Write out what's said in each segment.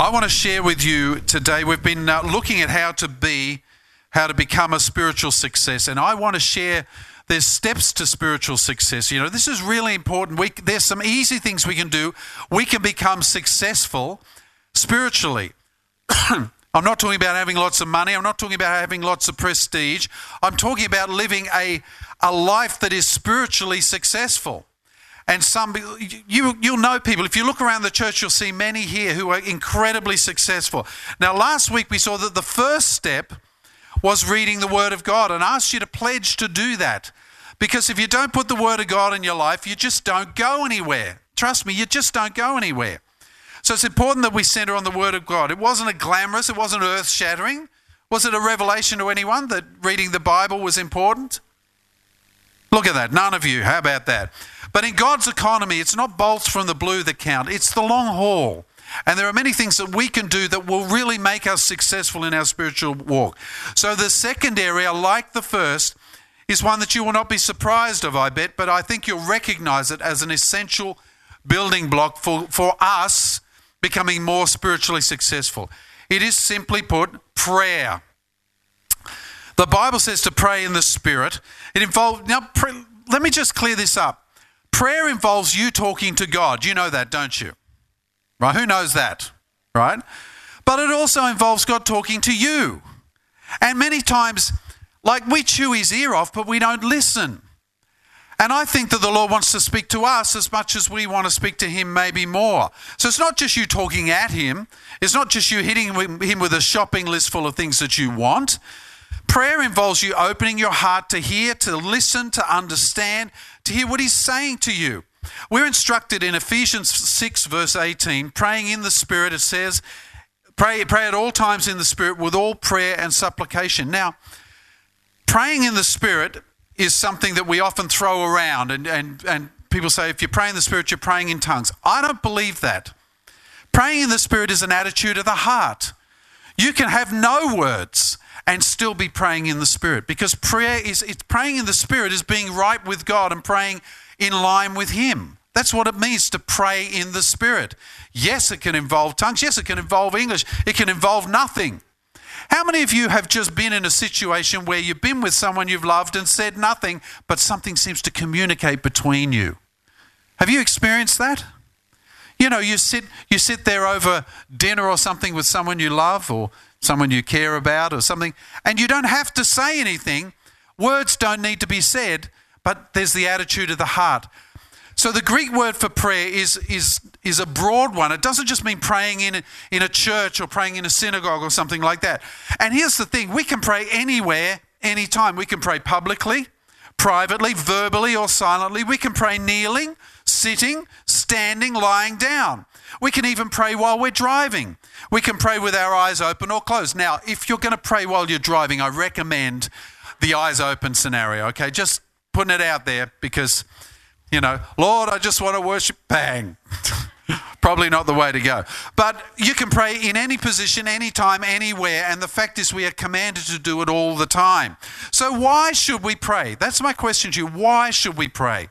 I want to share with you today, we've been looking at how to become a spiritual success. And I want to share, there's steps to spiritual success. You know, this is really important. There's some easy things we can do. We can become successful spiritually. I'm not talking about having lots of money. I'm not talking about having lots of prestige. I'm talking about living a life that is spiritually successful. And you'll know people. If you look around the church, you'll see many here who are incredibly successful. Now, last week we saw that the first step was reading the Word of God, and I asked you to pledge to do that. Because if you don't put the Word of God in your life, you just don't go anywhere. Trust me, you just don't go anywhere. So it's important that we center on the Word of God. It wasn't it wasn't earth-shattering. Was it a revelation to anyone that reading the Bible was important? Look at that, none of you. How about that? But in God's economy, it's not bolts from the blue that count. It's the long haul. And there are many things that we can do that will really make us successful in our spiritual walk. So the second area, like the first, is one that you will not be surprised of, I bet, but I think you'll recognize it as an essential building block for us becoming more spiritually successful. It is simply put, prayer. The Bible says to pray in the Spirit. Let me just clear this up. Prayer involves you talking to God. You know that, don't you? Right? Who knows that? Right? But it also involves God talking to you. And many times, we chew his ear off, but we don't listen. And I think that the Lord wants to speak to us as much as we want to speak to him, maybe more. So it's not just you talking at him. It's not just you hitting him with a shopping list full of things that you want. Prayer involves you opening your heart to hear, to listen, to understand, to hear what he's saying to you. We're instructed in Ephesians 6 verse 18, praying in the Spirit. It says, pray at all times in the Spirit with all prayer and supplication. Now, praying in the Spirit is something that we often throw around and people say, if you pray in the Spirit, you're praying in tongues. I don't believe that. Praying in the Spirit is an attitude of the heart. You can have no words and still be praying in the Spirit, because praying in the Spirit is being right with God and praying in line with him. That's what it means to pray in the Spirit. Yes, it can involve tongues. Yes, it can involve English. It can involve nothing. How many of you have just been in a situation where you've been with someone you've loved and said nothing, but something seems to communicate between you? Have you experienced that? You know, you sit there over dinner or something with someone you love or someone you care about or something, and you don't have to say anything. Words don't need to be said, but there's the attitude of the heart. So the Greek word for prayer is a broad one. It doesn't just mean praying in a church or praying in a synagogue or something like that. And here's the thing, we can pray anywhere, anytime. We can pray publicly, privately, verbally or silently. We can pray kneeling, sitting, standing, lying down. We can even pray while we're driving. We can pray with our eyes open or closed. Now, if you're going to pray while you're driving, I recommend the eyes open scenario, okay? Just putting it out there because, you know, Lord, I just want to worship, bang. Probably not the way to go. But you can pray in any position, anytime, anywhere, and the fact is we are commanded to do it all the time. So why should we pray? That's my question to you. Why should we pray?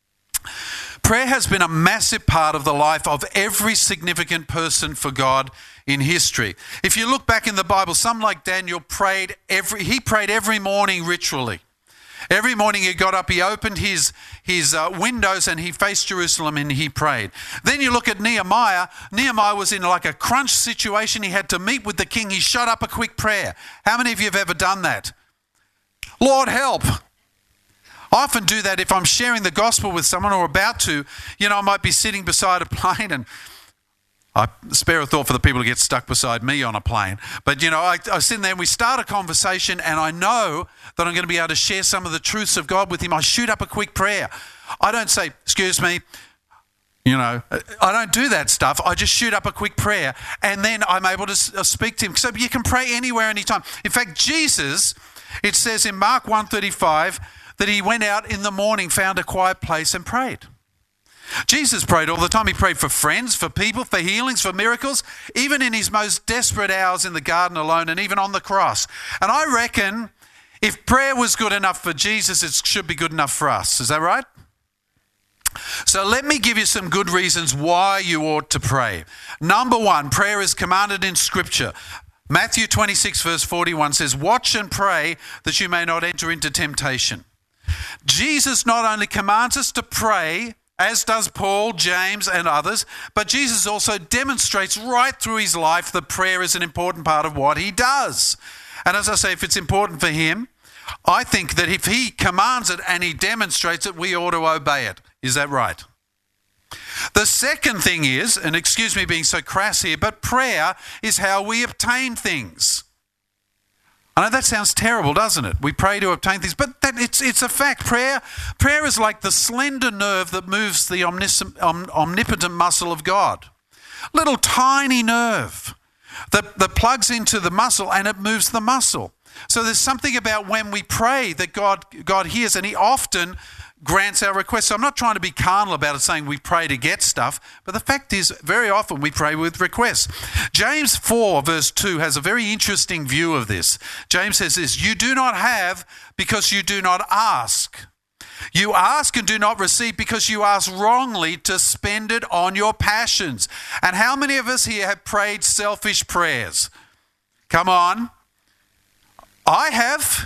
Prayer has been a massive part of the life of every significant person for God in history. If you look back in the Bible, someone like Daniel prayed every morning ritually. Every morning he got up, he opened his windows and he faced Jerusalem and he prayed. Then you look at Nehemiah. Nehemiah was in like a crunch situation. He had to meet with the king. He shot up a quick prayer. How many of you have ever done that? Lord, help. I often do that if I'm sharing the gospel with someone or about to. You know, I might be sitting beside a plane and I spare a thought for the people who get stuck beside me on a plane. But, you know, I sit there and we start a conversation and I know that I'm going to be able to share some of the truths of God with him. I shoot up a quick prayer. I don't say, excuse me, you know, I don't do that stuff. I just shoot up a quick prayer and then I'm able to speak to him. So you can pray anywhere, anytime. In fact, Jesus, it says in Mark 1:35 that he went out in the morning, found a quiet place and prayed. Jesus prayed all the time. He prayed for friends, for people, for healings, for miracles, even in his most desperate hours in the garden alone and even on the cross. And I reckon if prayer was good enough for Jesus, it should be good enough for us. Is that right? So let me give you some good reasons why you ought to pray. Number one, prayer is commanded in Scripture. Matthew 26 verse 41 says, "Watch and pray that you may not enter into temptation." Jesus not only commands us to pray, as does Paul, James, and others, but Jesus also demonstrates right through his life that prayer is an important part of what he does. And as I say, if it's important for him, I think that if he commands it and he demonstrates it, we ought to obey it. Is that right? The second thing is, and excuse me being so crass here, but prayer is how we obtain things. I know that sounds terrible, doesn't it? We pray to obtain things, but it's a fact. Prayer is like the slender nerve that moves the omnipotent muscle of God. Little tiny nerve that plugs into the muscle and it moves the muscle. So there's something about when we pray that God hears, and he often grants our requests. So I'm not trying to be carnal about it, saying we pray to get stuff, but the fact is very often we pray with requests. James 4 verse 2 has a very interesting view of this. James says this, "You do not have because you do not ask. You ask and do not receive because you ask wrongly to spend it on your passions." And how many of us here have prayed selfish prayers? Come on. I have.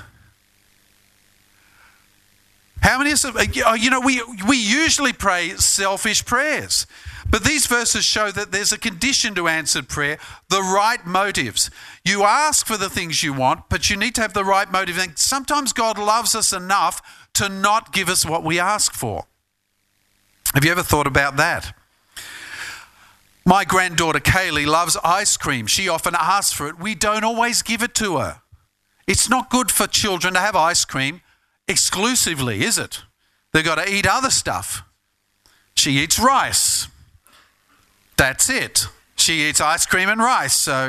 How many of us, we usually pray selfish prayers. But these verses show that there's a condition to answered prayer, the right motives. You ask for the things you want, but you need to have the right motive. And sometimes God loves us enough to not give us what we ask for. Have you ever thought about that? My granddaughter Kaylee loves ice cream. She often asks for it. We don't always give it to her. It's not good for children to have ice cream exclusively, is it? They've got to eat other stuff. She eats rice. That's it. She eats ice cream and rice, so,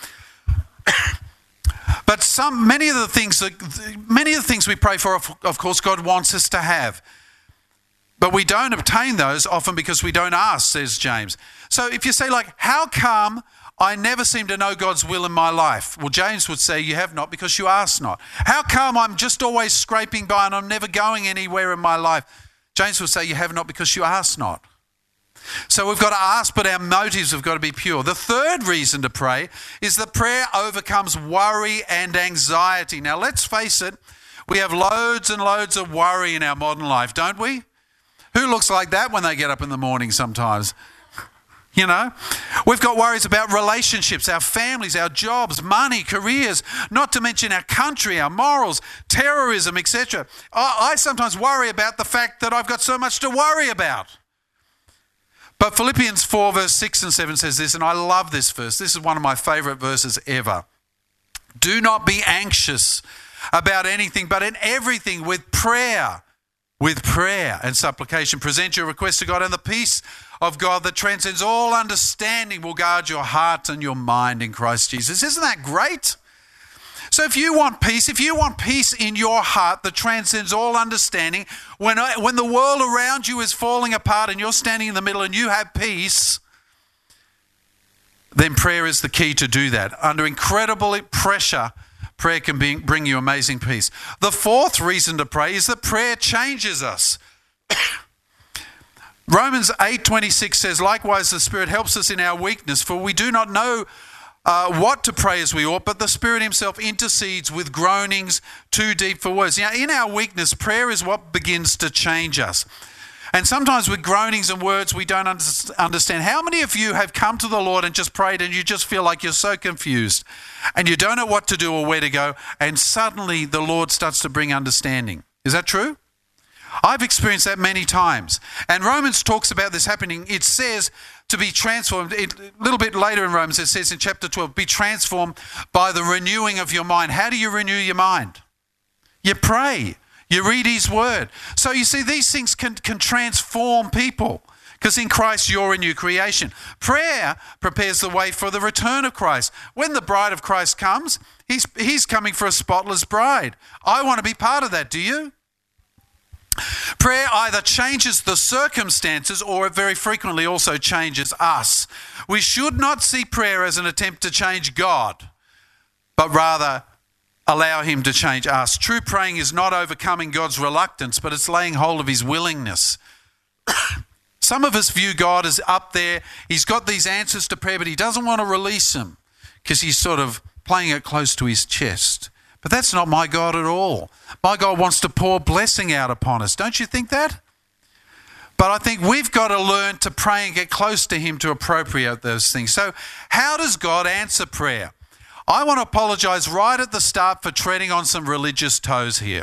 But many of the things we pray for, of course, God wants us to have. But we don't obtain those often because we don't ask, says James. So if you say, how come I never seem to know God's will in my life? Well, James would say you have not because you ask not. How come I'm just always scraping by and I'm never going anywhere in my life? James would say you have not because you ask not. So we've got to ask, but our motives have got to be pure. The third reason to pray is that prayer overcomes worry and anxiety. Now, let's face it, we have loads and loads of worry in our modern life, don't we? Who looks like that when they get up in the morning sometimes? We've got worries about relationships, our families, our jobs, money, careers, not to mention our country, our morals, terrorism, etc. I sometimes worry about the fact that I've got so much to worry about. But Philippians 4 verse 6 and 7 says this, and I love this verse. This is one of my favourite verses ever. "Do not be anxious about anything, but in everything with prayer and supplication, present your requests to God, and the peace of God that transcends all understanding will guard your heart and your mind in Christ Jesus." Isn't that great? So if you want peace in your heart that transcends all understanding, when the world around you is falling apart and you're standing in the middle and you have peace, then prayer is the key to do that. Under incredible pressure, prayer can bring you amazing peace. The fourth reason to pray is that prayer changes us. Romans 8:26 says, "Likewise the Spirit helps us in our weakness, for we do not know what to pray as we ought, but the Spirit himself intercedes with groanings too deep for words." Now, in our weakness, prayer is what begins to change us. And sometimes with groanings and words we don't understand. How many of you have come to the Lord and just prayed and you just feel like you're so confused and you don't know what to do or where to go, and suddenly the Lord starts to bring understanding? Is that true? I've experienced that many times. And Romans talks about this happening. It says to be transformed. A little bit later in Romans, it says in chapter 12, be transformed by the renewing of your mind. How do you renew your mind? You pray. You read his word. So you see, these things can transform people, because in Christ you're a new creation. Prayer prepares the way for the return of Christ. When the bride of Christ comes, he's coming for a spotless bride. I want to be part of that. Do you? Prayer either changes the circumstances or it very frequently also changes us. We should not see prayer as an attempt to change God, but rather allow him to change us. True praying is not overcoming God's reluctance, but it's laying hold of his willingness. Some of us view God as up there. He's got these answers to prayer, but he doesn't want to release them because he's sort of playing it close to his chest. But that's not my God at all. My God wants to pour blessing out upon us. Don't you think that? But I think we've got to learn to pray and get close to him to appropriate those things. So how does God answer prayer? I want to apologize right at the start for treading on some religious toes here.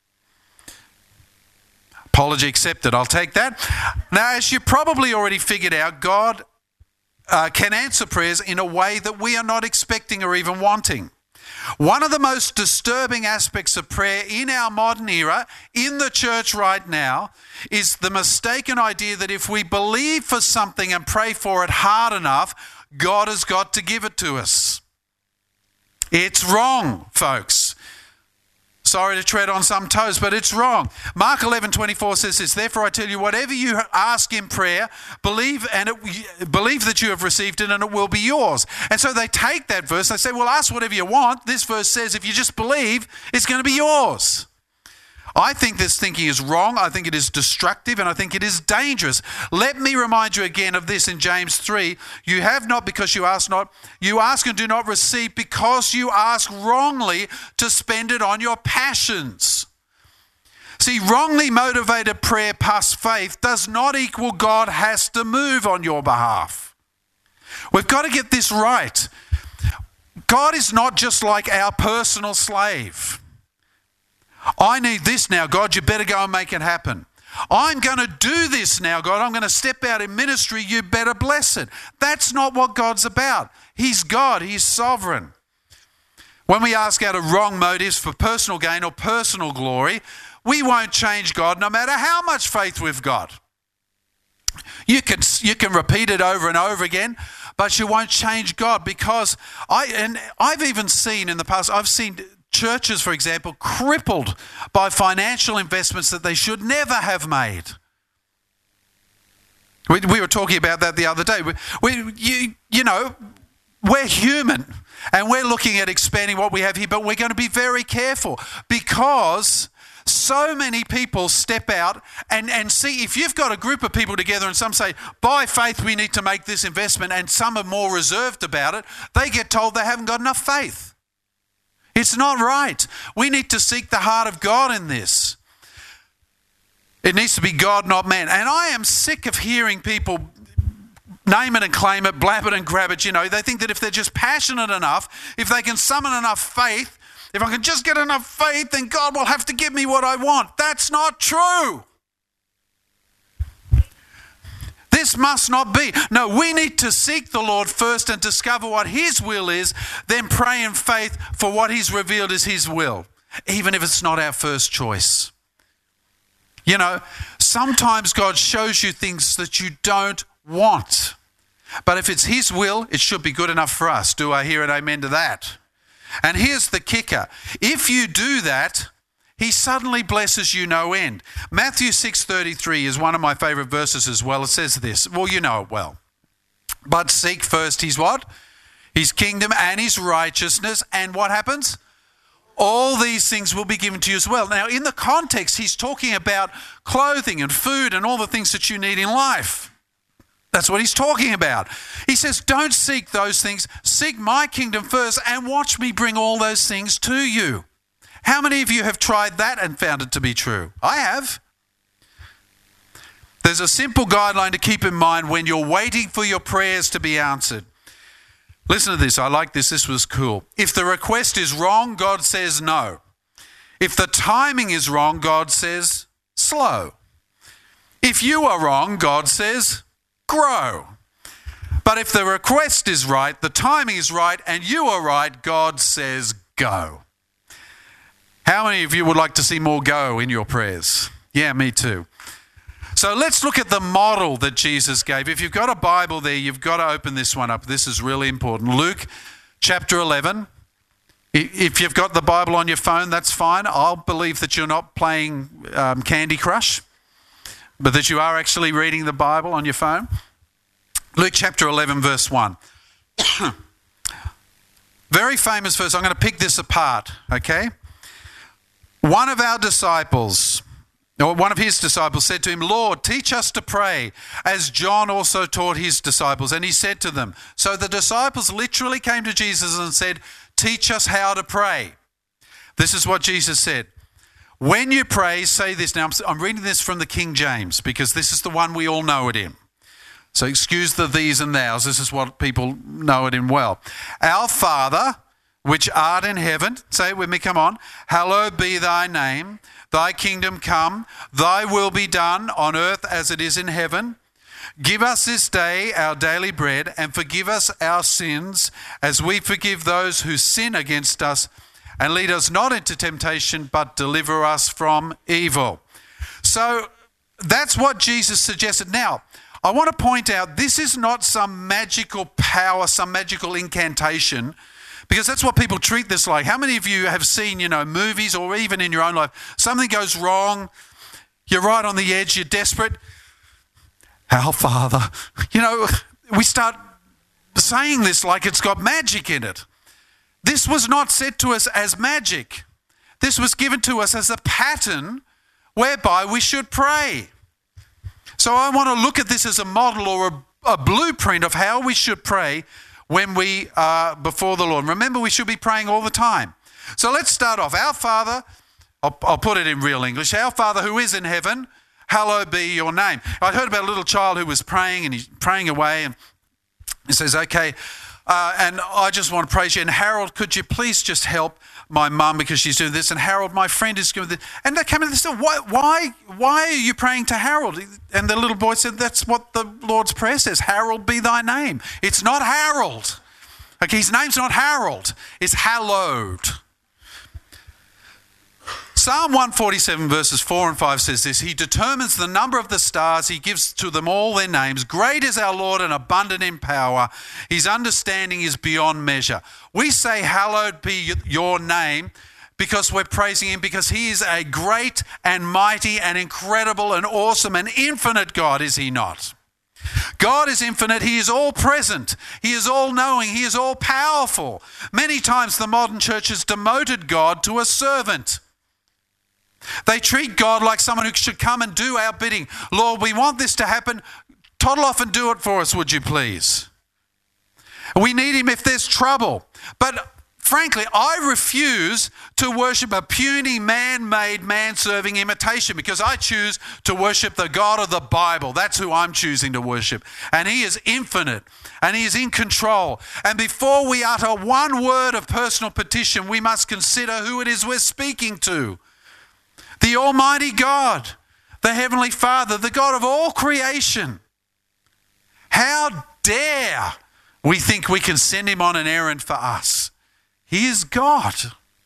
Apology accepted. I'll take that. Now, as you probably already figured out, God can answer prayers in a way that we are not expecting or even wanting. One of the most disturbing aspects of prayer in our modern era, in the church right now, is the mistaken idea that if we believe for something and pray for it hard enough, God has got to give it to us. It's wrong, folks. Sorry to tread on some toes, but it's wrong. Mark 11:24 says this, therefore I tell you, whatever you ask in prayer, believe that you have received it and it will be yours. And so they take that verse, they say, well, ask whatever you want. This verse says if you just believe, it's going to be yours. I think this thinking is wrong. I think it is destructive and I think it is dangerous. Let me remind you again of this in James 3. You have not because you ask not. You ask and do not receive because you ask wrongly to spend it on your passions. See, wrongly motivated prayer past faith does not equal God has to move on your behalf. We've got to get this right. God is not just like our personal slave. I need this now, God, you better go and make it happen. I'm going to do this now, God. I'm going to step out in ministry. You better bless it. That's not what God's about. He's God. He's sovereign. When we ask out of wrong motives for personal gain or personal glory, we won't change God no matter how much faith we've got. You can repeat it over and over again, but you won't change God because I've even seen in the past, I've seen churches, for example, crippled by financial investments that they should never have made. We were talking about that the other day. We're human and we're looking at expanding what we have here, but we're going to be very careful because so many people step out and see, if you've got a group of people together and some say, by faith we need to make this investment, and some are more reserved about it, they get told they haven't got enough faith. It's not right. We need to seek the heart of God in this. It needs to be God, not man. And I am sick of hearing people name it and claim it, blab it and grab it. They think that if they're just passionate enough, if they can summon enough faith, if I can just get enough faith, then God will have to give me what I want. That's not true. This must not be. No, we need to seek the Lord first and discover what his will is, then pray in faith for what he's revealed is his will, even if it's not our first choice. Sometimes God shows you things that you don't want. But if it's his will, it should be good enough for us. Do I hear an amen to that? And here's the kicker. If you do that, he suddenly blesses you no end. Matthew 6:33 is one of my favourite verses as well. It says this. Well, you know it well. But seek first his what? His kingdom and his righteousness. And what happens? All these things will be given to you as well. Now, in the context, he's talking about clothing and food and all the things that you need in life. That's what he's talking about. He says, don't seek those things. Seek my kingdom first and watch me bring all those things to you. How many of you have tried that and found it to be true? I have. There's a simple guideline to keep in mind when you're waiting for your prayers to be answered. Listen to this. I like this. This was cool. If the request is wrong, God says no. If the timing is wrong, God says slow. If you are wrong, God says grow. But if the request is right, the timing is right, and you are right, God says go. How many of you would like to see more go in your prayers? Yeah, me too. So let's look at the model that Jesus gave. If you've got a Bible there, you've got to open this one up. This is really important. Luke chapter 11. If you've got the Bible on your phone, that's fine. I'll believe that you're not playing Candy Crush, but that you are actually reading the Bible on your phone. Luke chapter 11, verse 1. Very famous verse. I'm going to pick this apart, okay? One of our disciples One of his disciples said to him, Lord, teach us to pray, as John also taught his disciples. And he said to them, so the disciples literally came to Jesus and said, teach us how to pray. This is what Jesus said. When you pray, say this. Now, I'm reading this from the King James because this is the one we all know it in. So excuse the these and thous. This is what people know it in well. Our Father, which art in heaven, say it with me, come on. Hallowed be thy name. Thy kingdom come, thy will be done on earth as it is in heaven. Give us this day our daily bread, and forgive us our sins as we forgive those who sin against us. And lead us not into temptation, but deliver us from evil. So that's what Jesus suggested. Now, I want to point out this is not some magical power, some magical incantation, because that's what people treat this like. How many of you have seen, movies or even in your own life, something goes wrong, you're right on the edge, you're desperate. Our Father. We start saying this like it's got magic in it. This was not said to us as magic. This was given to us as a pattern whereby we should pray. So I want to look at this as a model or a blueprint of how we should pray when we are before the Lord. Remember, we should be praying all the time. So let's start off. Our Father, I'll put it in real English. Our Father who is in heaven, hallowed be your name. I heard about a little child who was praying, and he's praying away, and he says, okay, and I just want to praise you. And Harold, could you please just help my mum because she's doing this? And Harold, my friend, is doing this. And they came in and said, why are you praying to Harold? And the little boy said, that's what the Lord's Prayer says. Hallowed be thy name. It's not Harold. Okay, his name's not Harold. It's hallowed. Psalm 147 verses 4 and 5 says this, he determines the number of the stars, he gives to them all their names. Great is our Lord and abundant in power. His understanding is beyond measure. We say hallowed be your name because we're praising him, because he is a great and mighty and incredible and awesome and infinite God, is he not? God is infinite. He is all present. He is all knowing. He is all powerful. Many times the modern church has demoted God to a servant. They treat God like someone who should come and do our bidding. Lord, we want this to happen. Toddle off and do it for us, would you please? We need him if there's trouble. But frankly, I refuse to worship a puny, man-made, man-serving imitation, because I choose to worship the God of the Bible. That's who I'm choosing to worship. And he is infinite, and he is in control. And before we utter one word of personal petition, we must consider who it is we're speaking to. The Almighty God, the Heavenly Father, the God of all creation. How dare we think we can send him on an errand for us? He is God.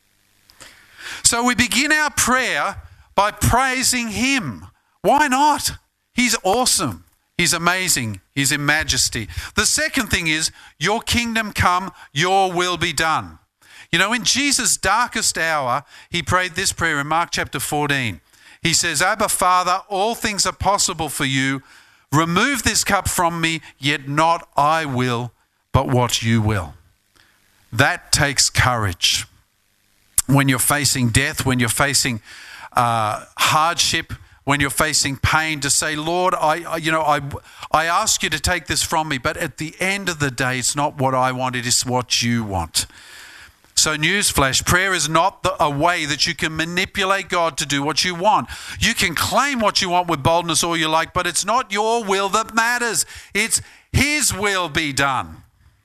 So we begin our prayer by praising him. Why not? He's awesome. He's amazing. He's in majesty. The second thing is, your kingdom come, your will be done. In Jesus' darkest hour, he prayed this prayer in Mark chapter 14. He says, Abba, Father, all things are possible for you. Remove this cup from me, yet not I will, but what you will. That takes courage. When you're facing death, when you're facing hardship, when you're facing pain, to say, Lord, I ask you to take this from me, but at the end of the day, it's not what I want, it is what you want. So newsflash, prayer is not a way that you can manipulate God to do what you want. You can claim what you want with boldness all you like, but it's not your will that matters. It's his will be done.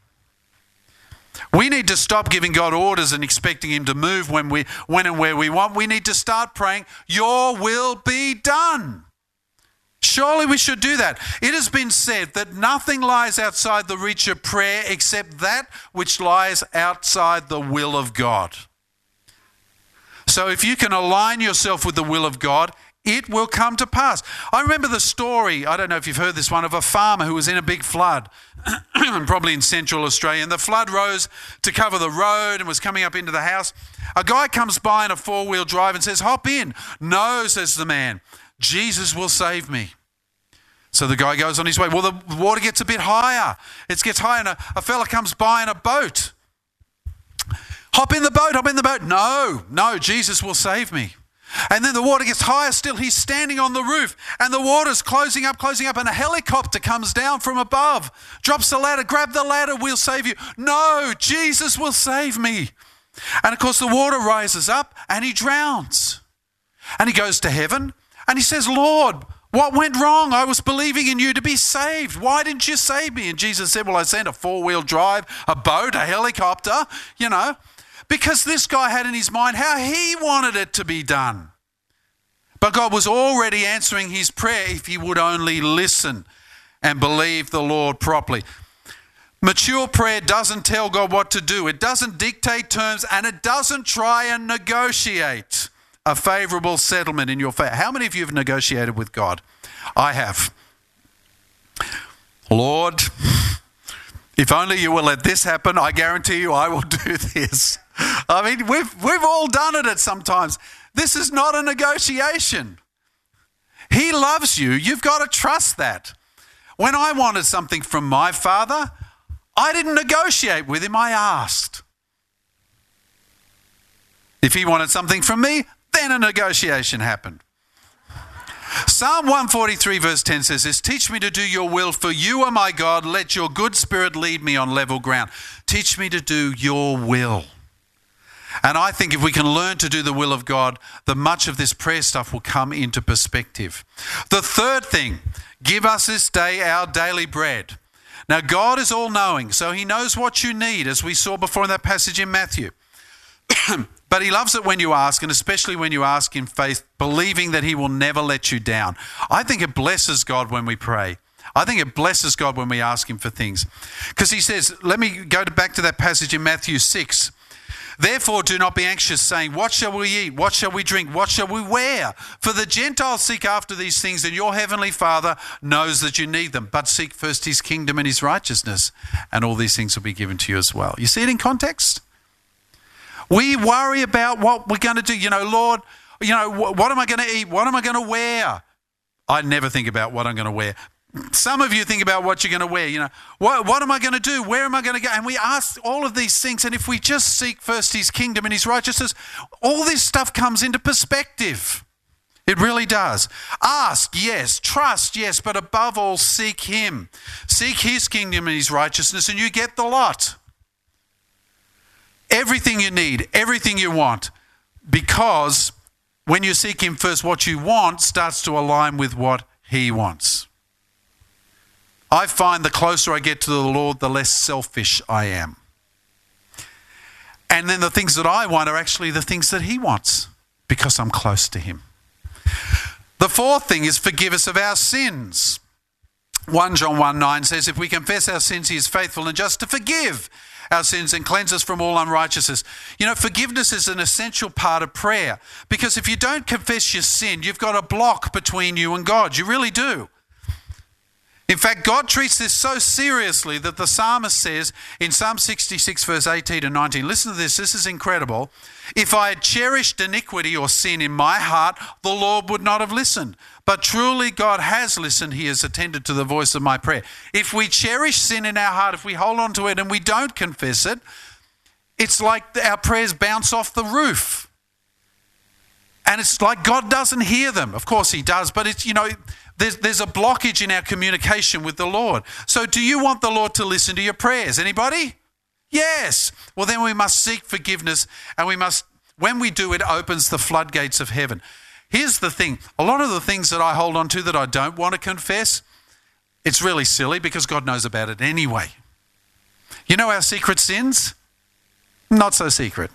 We need to stop giving God orders and expecting him to move when and where we want. We need to start praying, your will be done. Surely we should do that. It has been said that nothing lies outside the reach of prayer except that which lies outside the will of God. So if you can align yourself with the will of God, it will come to pass. I remember the story, I don't know if you've heard this one, of a farmer who was in a big flood, probably in central Australia, and the flood rose to cover the road and was coming up into the house. A guy comes by in a four-wheel drive and says, hop in. No, says the man. Jesus will save me. So the guy goes on his way. Well, the water gets a bit higher. It gets higher, and a fella comes by in a boat. Hop in the boat, hop in the boat. No, Jesus will save me. And then the water gets higher still. He's standing on the roof and the water's closing up, and a helicopter comes down from above, drops the ladder. Grab the ladder, we'll save you. No, Jesus will save me. And of course the water rises up and he drowns. And he goes to heaven and he says, Lord, what went wrong? I was believing in you to be saved. Why didn't you save me? And Jesus said, well, I sent a 4-wheel drive, a boat, a helicopter, because this guy had in his mind how he wanted it to be done. But God was already answering his prayer if he would only listen and believe the Lord properly. Mature prayer doesn't tell God what to do. It doesn't dictate terms, and it doesn't try and negotiate a favourable settlement in your favor. How many of you have negotiated with God? I have. Lord, if only you will let this happen, I guarantee you I will do this. I mean, we've all done it at some times. This is not a negotiation. He loves you. You've got to trust that. When I wanted something from my Father, I didn't negotiate with him, I asked. If he wanted something from me, then a negotiation happened. Psalm 143 verse 10 says this, teach me to do your will, for you are my God. Let your good spirit lead me on level ground. Teach me to do your will. And I think if we can learn to do the will of God, then much of this prayer stuff will come into perspective. The third thing, give us this day our daily bread. Now God is all-knowing, so he knows what you need, as we saw before in that passage in Matthew. But he loves it when you ask, and especially when you ask in faith, believing that he will never let you down. I think it blesses God when we pray. I think it blesses God when we ask him for things. Because he says, let me go back to that passage in Matthew 6. Therefore, do not be anxious, saying, what shall we eat? What shall we drink? What shall we wear? For the Gentiles seek after these things, and your heavenly Father knows that you need them. But seek first his kingdom and his righteousness, and all these things will be given to you as well. You see it in context? We worry about what we're going to do. Lord, what am I going to eat? What am I going to wear? I never think about what I'm going to wear. Some of you think about what you're going to wear. What am I going to do? Where am I going to go? And we ask all of these things. And if we just seek first his kingdom and his righteousness, all this stuff comes into perspective. It really does. Ask, yes. Trust, yes. But above all, seek him. Seek his kingdom and his righteousness, and you get the lot. Everything you need, everything you want. Because when you seek him first, what you want starts to align with what he wants. I find the closer I get to the Lord, the less selfish I am. And then the things that I want are actually the things that he wants, because I'm close to him. The fourth thing is forgive us of our sins. 1 John 1:9 says, if we confess our sins, he is faithful and just to forgive our sins and cleanse us from all unrighteousness. Forgiveness is an essential part of prayer, because if you don't confess your sin, you've got a block between you and God. You really do. In fact, God treats this so seriously that the psalmist says in Psalm 66 verse 18 and 19, listen to this is incredible. If I had cherished iniquity or sin in my heart, the Lord would not have listened. But truly God has listened. He has attended to the voice of my prayer. If we cherish sin in our heart, if we hold on to it and we don't confess it, it's like our prayers bounce off the roof. And it's like God doesn't hear them. Of course he does, but it's, there's a blockage in our communication with the Lord. So do you want the Lord to listen to your prayers? Anybody? Yes. Well, then we must seek forgiveness, and when we do, it opens the floodgates of heaven. Here's the thing. A lot of the things that I hold on to that I don't want to confess, it's really silly because God knows about it anyway. Our secret sins? Not so secret.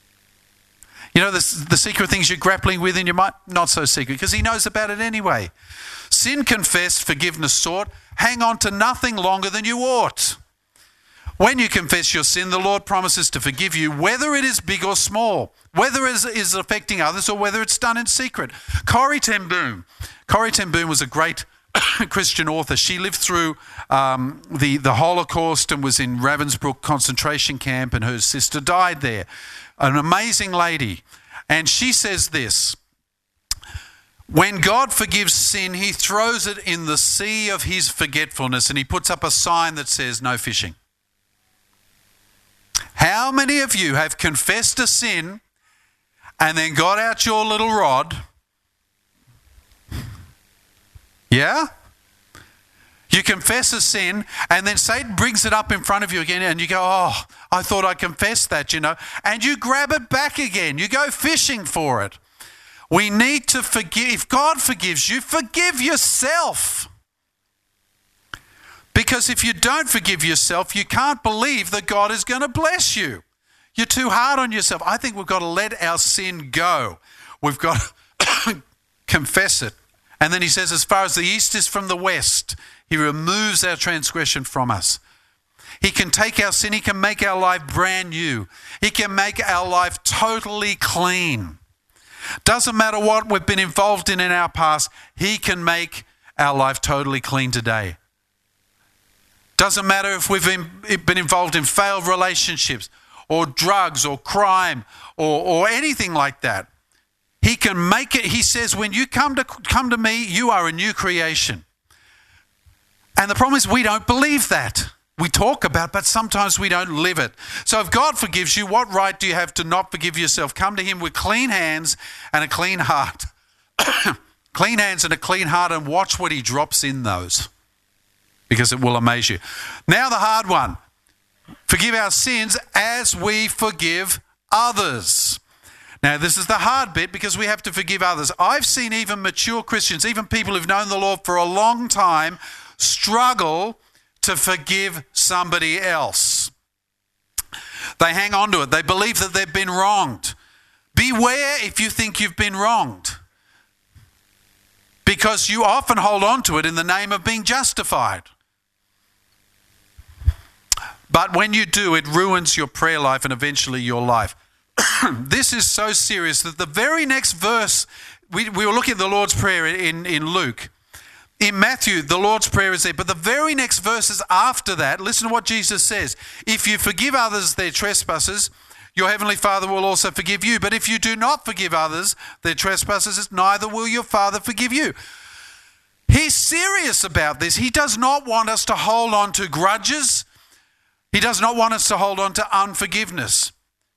The secret things you're grappling with in your mind? Not so secret, because he knows about it anyway. Sin confessed, forgiveness sought. Hang on to nothing longer than you ought. When you confess your sin, the Lord promises to forgive you, whether it is big or small, whether it is affecting others or whether it's done in secret. Corrie ten Boom was a great Christian author. She lived through the Holocaust and was in Ravensbrück concentration camp, and her sister died there. An amazing lady. And she says this: when God forgives sin, he throws it in the sea of his forgetfulness, and he puts up a sign that says no fishing. How many of you have confessed a sin and then got out your little rod, yeah? You confess a sin, and then Satan brings it up in front of you again, and you go, oh, I thought I confessed that, and you grab it back again. You go fishing for it. We need to forgive. If God forgives you, forgive yourself. Because if you don't forgive yourself, you can't believe that God is going to bless you. You're too hard on yourself. I think we've got to let our sin go. We've got to confess it. And then he says, as far as the east is from the west, he removes our transgression from us. He can take our sin. He can make our life brand new. He can make our life totally clean. Doesn't matter what we've been involved in our past. He can make our life totally clean today. Doesn't matter if we've been involved in failed relationships or drugs or crime or anything like that. He can make it. He says, when you come to me, you are a new creation. And the problem is we don't believe that. We talk about it, but sometimes we don't live it. So if God forgives you, what right do you have to not forgive yourself? Come to him with clean hands and a clean heart. Clean hands and a clean heart, and watch what he drops in those, because it will amaze you. Now the hard one. Forgive our sins as we forgive others. Now, this is the hard bit, because we have to forgive others. I've seen even mature Christians, even people who've known the Lord for a long time, struggle to forgive somebody else. They hang on to it. They believe that they've been wronged. Beware if you think you've been wronged, because you often hold on to it in the name of being justified. But when you do, it ruins your prayer life and eventually your life. This is so serious that the very next verse, we were looking at the Lord's Prayer in Luke. In Matthew, the Lord's Prayer is there. But the very next verses after that, listen to what Jesus says. If you forgive others their trespasses, your heavenly Father will also forgive you. But if you do not forgive others their trespasses, neither will your Father forgive you. He's serious about this. He does not want us to hold on to grudges. He does not want us to hold on to unforgiveness.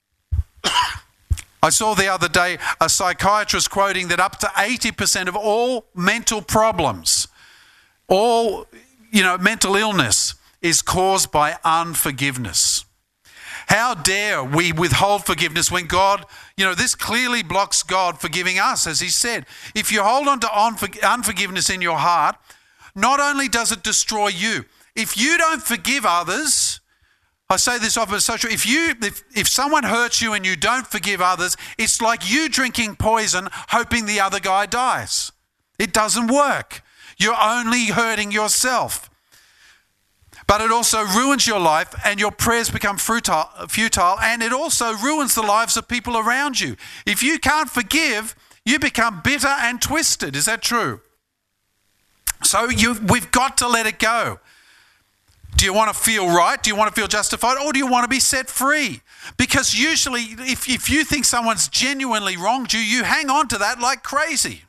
I saw the other day a psychiatrist quoting that up to 80% of all mental problems, all mental illness, is caused by unforgiveness. How dare we withhold forgiveness when God, this clearly blocks God forgiving us, as he said. If you hold on to unforgiveness in your heart, not only does it destroy you, if you don't forgive others, I say this often, it's so true. If someone hurts you and you don't forgive others, it's like you drinking poison hoping the other guy dies. It doesn't work. You're only hurting yourself. But it also ruins your life, and your prayers become futile, and it also ruins the lives of people around you. If you can't forgive, you become bitter and twisted. Is that true? So we've got to let it go. Do you want to feel right? Do you want to feel justified? Or do you want to be set free? Because usually if you think someone's genuinely wronged you, you hang on to that like crazy.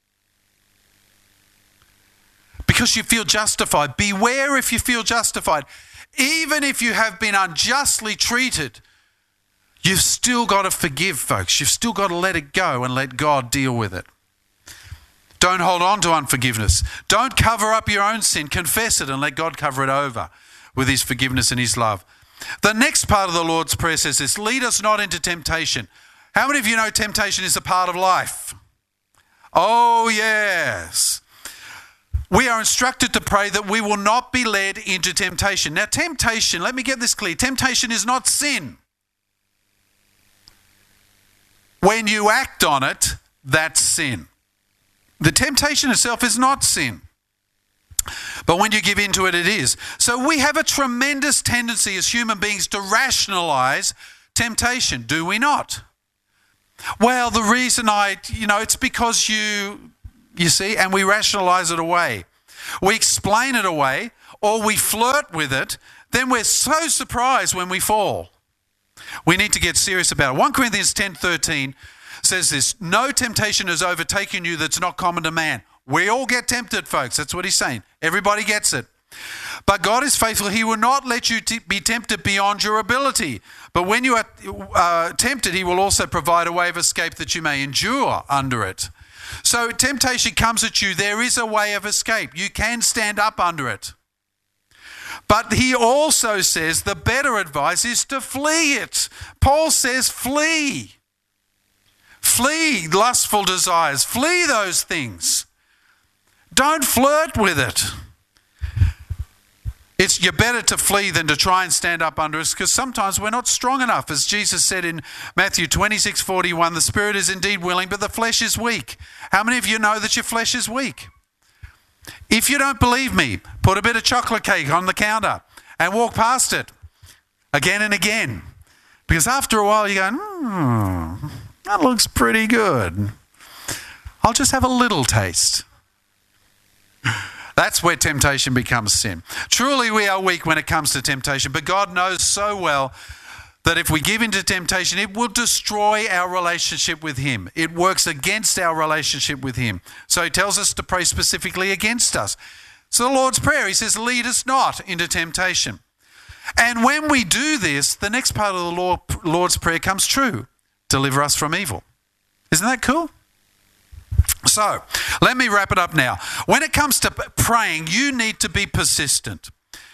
Because you feel justified. Beware if you feel justified. Even if you have been unjustly treated, you've still got to forgive, folks. You've still got to let it go and let God deal with it. Don't hold on to unforgiveness. Don't cover up your own sin. Confess it and let God cover it over with his forgiveness and his love. The next part of the Lord's Prayer says this: lead us not into temptation. How many of you know temptation is a part of life? Oh, yes. We are instructed to pray that we will not be led into temptation. Now, temptation, let me get this clear. Temptation is not sin. When you act on it, that's sin. The temptation itself is not sin. But when you give in to it, it is. So we have a tremendous tendency as human beings to rationalize temptation, do we not? Well, the reason it's because you see, and we rationalize it away. We explain it away, or we flirt with it. Then we're so surprised when we fall. We need to get serious about it. 1 Corinthians 10:13 says this: no temptation has overtaken you that's not common to man. We all get tempted, folks. That's what he's saying. Everybody gets it. But God is faithful. He will not let you be tempted beyond your ability. But when you are tempted, he will also provide a way of escape that you may endure under it. So temptation comes at you. There is a way of escape. You can stand up under it. But he also says the better advice is to flee it. Paul says flee. Flee lustful desires. Flee those things. Don't flirt with it. You're better to flee than to try and stand up under us, because sometimes we're not strong enough. As Jesus said in Matthew 26:41, the spirit is indeed willing, but the flesh is weak. How many of you know that your flesh is weak? If you don't believe me, put a bit of chocolate cake on the counter and walk past it again and again. Because after a while you go, that looks pretty good. I'll just have a little taste. That's where temptation becomes sin. Truly we are weak when it comes to temptation, but God knows so well that if we give in to temptation, it will destroy our relationship with him. It works against our relationship with him. So he tells us to pray specifically against us. So the Lord's Prayer, he says, lead us not into temptation. And when we do this, the next part of the Lord's Prayer comes true. Deliver us from evil. Isn't that cool? So, let me wrap it up now. When it comes to praying, you need to be persistent.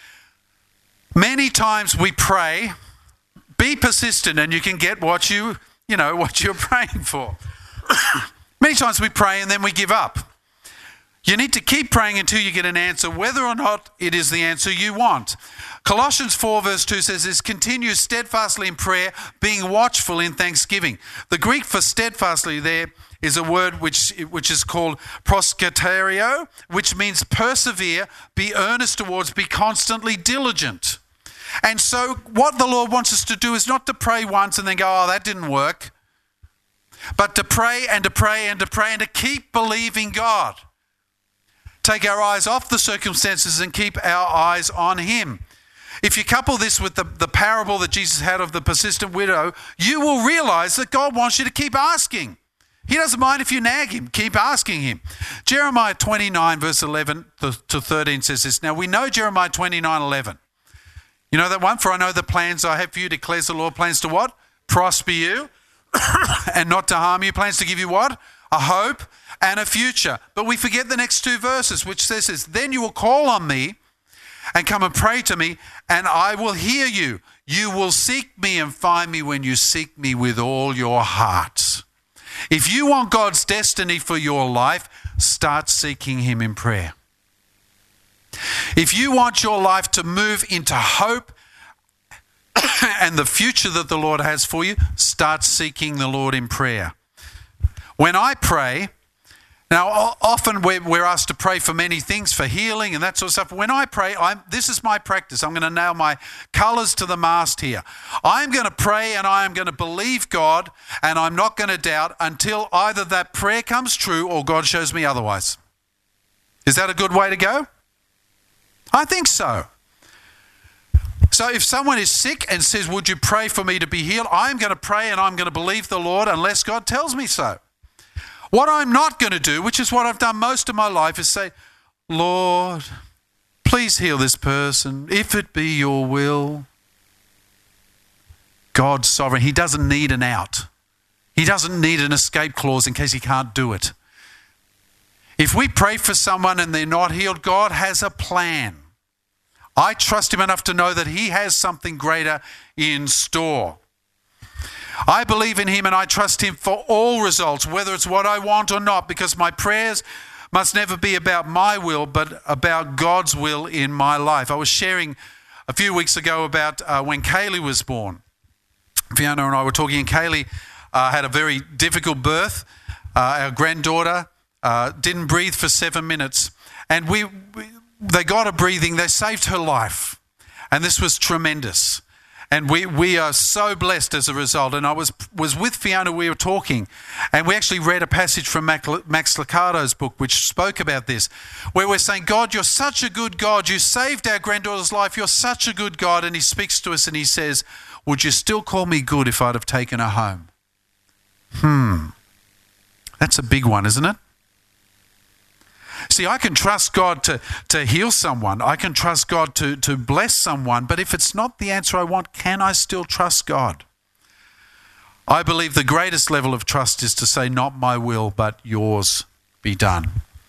Many times we pray, be persistent and you can get what you're praying for. Many times we pray and then we give up. You need to keep praying until you get an answer, whether or not it is the answer you want. Colossians 4 verse 2 says this, continue steadfastly in prayer, being watchful in thanksgiving. The Greek for steadfastly there is a word which is called prosketerio, which means persevere, be earnest towards, be constantly diligent. And so what the Lord wants us to do is not to pray once and then go, oh, that didn't work. But to pray and to pray and to pray and to keep believing God. Take our eyes off the circumstances and keep our eyes on him. If you couple this with the parable that Jesus had of the persistent widow, you will realize that God wants you to keep asking. He doesn't mind if you nag him. Keep asking him. Jeremiah 29 verse 11 to 13 says this. Now we know Jeremiah 29:11. You know that one? For I know the plans I have for you, declares the Lord. Plans to what? Prosper you and not to harm you. Plans to give you what? A hope and a future. But we forget the next two verses, which says this. Then you will call on me and come and pray to me, and I will hear you. You will seek me and find me when you seek me with all your heart. If you want God's destiny for your life, start seeking him in prayer. If you want your life to move into hope and the future that the Lord has for you, start seeking the Lord in prayer. When I pray, now often we're asked to pray for many things, for healing and that sort of stuff. When I pray, this is my practice. I'm going to nail my colours to the mast here. I'm going to pray and I am going to believe God, and I'm not going to doubt until either that prayer comes true or God shows me otherwise. Is that a good way to go? I think so. So if someone is sick and says, would you pray for me to be healed? I'm going to pray and I'm going to believe the Lord unless God tells me so. What I'm not going to do, which is what I've done most of my life, is say, Lord, please heal this person, if it be your will. God's sovereign. He doesn't need an out. He doesn't need an escape clause in case he can't do it. If we pray for someone and they're not healed, God has a plan. I trust him enough to know that he has something greater in store. I believe in him and I trust him for all results, whether it's what I want or not, because my prayers must never be about my will, but about God's will in my life. I was sharing a few weeks ago about when Kaylee was born. Fiona and I were talking, and Kaylee had a very difficult birth. Our granddaughter didn't breathe for 7 minutes, and they got her breathing. They saved her life, and this was tremendous. And we are so blessed as a result. And I was with Fiona, we were talking, and we actually read a passage from Max Lucado's book which spoke about this, where we're saying, God, you're such a good God. You saved our granddaughter's life. You're such a good God. And he speaks to us and he says, would you still call me good if I'd have taken her home? That's a big one, isn't it? See, I can trust God to heal someone. I can trust God to bless someone. But if it's not the answer I want, can I still trust God? I believe the greatest level of trust is to say, not my will, but yours be done.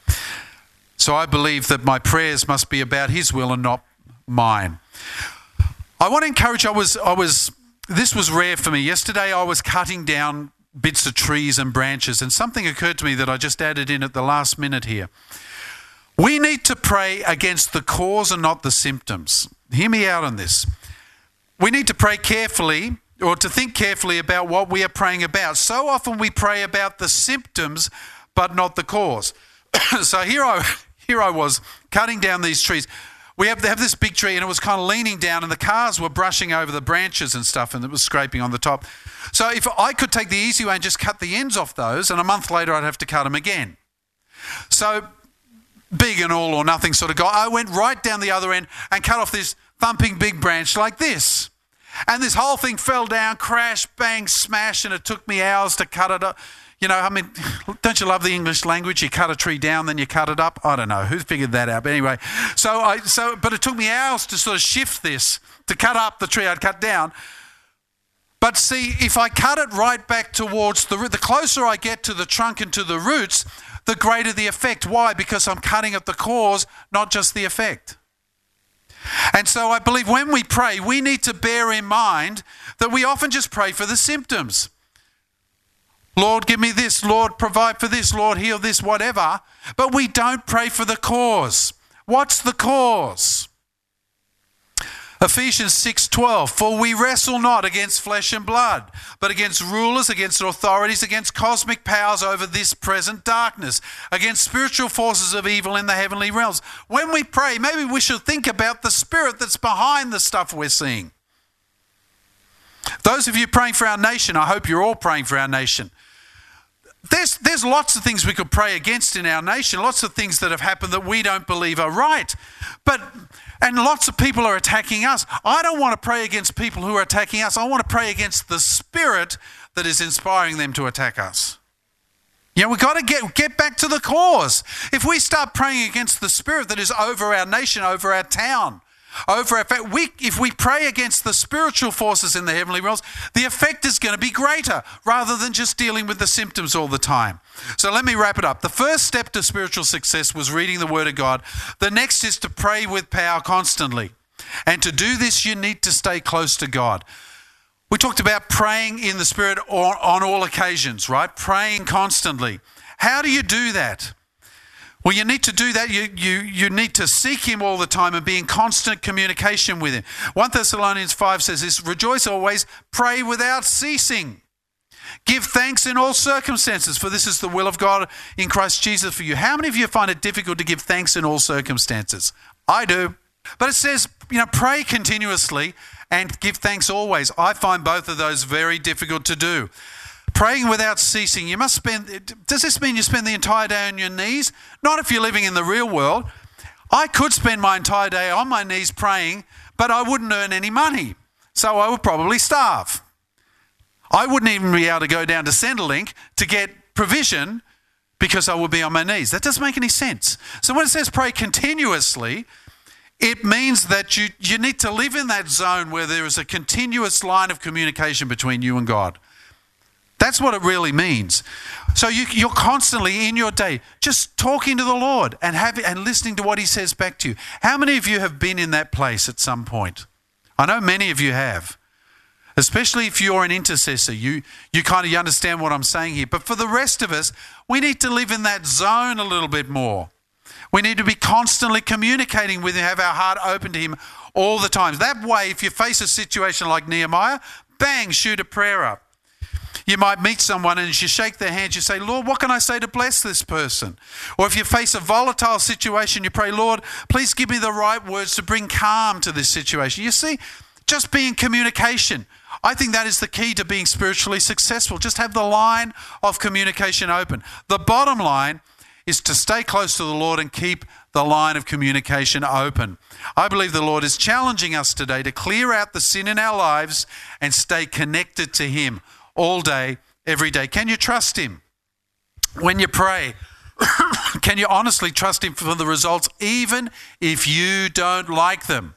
So I believe that my prayers must be about his will and not mine. I want to encourage, this was rare for me. Yesterday I was cutting down bits of trees and branches, and something occurred to me that I just added in at the last minute here. We need to pray against the cause and not the symptoms. Hear me out on this. We need to pray carefully, or to think carefully about what we are praying about. So often we pray about the symptoms but not the cause. So here I was cutting down these trees. They have this big tree, and it was kind of leaning down, and the cars were brushing over the branches and stuff, and it was scraping on the top. So if I could take the easy way and just cut the ends off those, and a month later I'd have to cut them again. So big and all or nothing sort of guy, I went right down the other end and cut off this thumping big branch like this. And this whole thing fell down, crash, bang, smash, and it took me hours to cut it up. You know, I mean, don't you love the English language? You cut a tree down, then you cut it up. I don't know who figured that out. But anyway, but it took me hours to sort of shift this, to cut up the tree I'd cut down. But see, if I cut it right back towards the closer I get to the trunk and to the roots, the greater the effect. Why? Because I'm cutting at the cause, not just the effect. And so I believe when we pray, we need to bear in mind that we often just pray for the symptoms. Lord, give me this. Lord, provide for this. Lord, heal this, whatever. But we don't pray for the cause. What's the cause? Ephesians 6:12, for we wrestle not against flesh and blood, but against rulers, against authorities, against cosmic powers over this present darkness, against spiritual forces of evil in the heavenly realms. When we pray, maybe we should think about the spirit that's behind the stuff we're seeing. Those of you praying for our nation, I hope you're all praying for our nation. There's lots of things we could pray against in our nation, lots of things that have happened that we don't believe are right. And lots of people are attacking us. I don't want to pray against people who are attacking us. I want to pray against the spirit that is inspiring them to attack us. You know, we've got to get back to the cause. If we start praying against the spirit that is over our nation, over our town, if we pray against the spiritual forces in the heavenly realms, the effect is going to be greater rather than just dealing with the symptoms all the time. So let me wrap it up. The first step to spiritual success was reading the Word of God. The next is to pray with power constantly. And to do this, you need to stay close to God. We talked about praying in the Spirit on all occasions, right? Praying constantly. How do you do that? Well, you need to do that. You need to seek him all the time and be in constant communication with him. 1 Thessalonians 5 says this, rejoice always, pray without ceasing. Give thanks in all circumstances, for this is the will of God in Christ Jesus for you. How many of you find it difficult to give thanks in all circumstances? I do. But it says, pray continuously and give thanks always. I find both of those very difficult to do. Praying without ceasing. Does this mean you spend the entire day on your knees? Not if you're living in the real world. I could spend my entire day on my knees praying, but I wouldn't earn any money. So I would probably starve. I wouldn't even be able to go down to Centrelink to get provision because I would be on my knees. That doesn't make any sense. So when it says pray continuously, it means that you need to live in that zone where there is a continuous line of communication between you and God. That's what it really means. So you're constantly in your day just talking to the Lord and listening to what he says back to you. How many of you have been in that place at some point? I know many of you have. Especially if you're an intercessor, you understand what I'm saying here. But for the rest of us, we need to live in that zone a little bit more. We need to be constantly communicating with him, have our heart open to him all the time. That way, if you face a situation like Nehemiah, bang, shoot a prayer up. You might meet someone and as you shake their hand, you say, Lord, what can I say to bless this person? Or if you face a volatile situation, you pray, Lord, please give me the right words to bring calm to this situation. You see, just be in communication. I think that is the key to being spiritually successful. Just have the line of communication open. The bottom line is to stay close to the Lord and keep the line of communication open. I believe the Lord is challenging us today to clear out the sin in our lives and stay connected to him all day, every day. Can you trust him? When you pray, Can you honestly trust him for the results, even if you don't like them?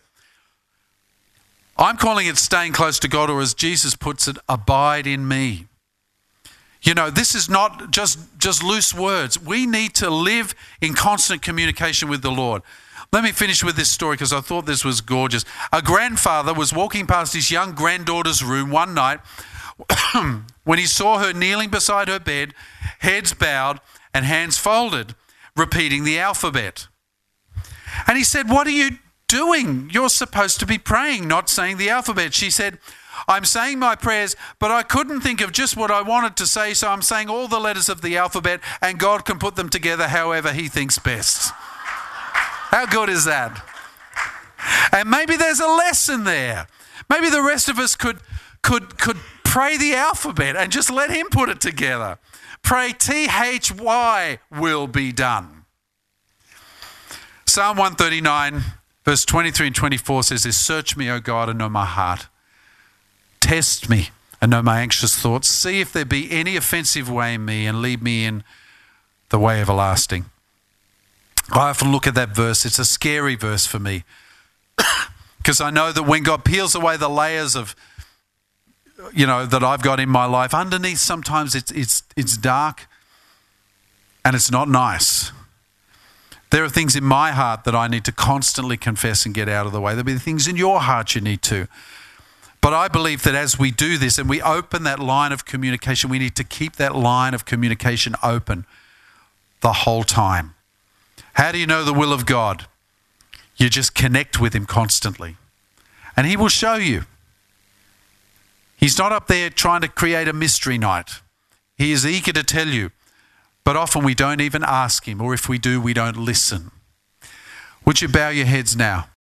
I'm calling it staying close to God, or as Jesus puts it, abide in me. You know, this is not just loose words. We need to live in constant communication with the Lord. Let me finish with this story because I thought this was gorgeous. A grandfather was walking past his young granddaughter's room one night when he saw her kneeling beside her bed, heads bowed and hands folded, repeating the alphabet. And he said, "What are you doing? You're supposed to be praying, not saying the alphabet." She said, "I'm saying my prayers, but I couldn't think of just what I wanted to say, so I'm saying all the letters of the alphabet, and God can put them together however he thinks best." How good is that? And maybe there's a lesson there. Maybe the rest of us could pray the alphabet and just let him put it together. Pray THY will be done. Psalm 139, verse 23 and 24 says this: "Search me, O God, and know my heart. Test me and know my anxious thoughts. See if there be any offensive way in me, and lead me in the way everlasting." I often look at that verse. It's a scary verse for me because I know that when God peels away the layers of, that I've got in my life, underneath sometimes it's dark and it's not nice. There are things in my heart that I need to constantly confess and get out of the way. There'll be things in your heart you need to. But I believe that as we do this and we open that line of communication, we need to keep that line of communication open the whole time. How do you know the will of God? You just connect with him constantly, and he will show you. He's not up there trying to create a mystery night. He is eager to tell you, but often we don't even ask him, or if we do, we don't listen. Would you bow your heads now?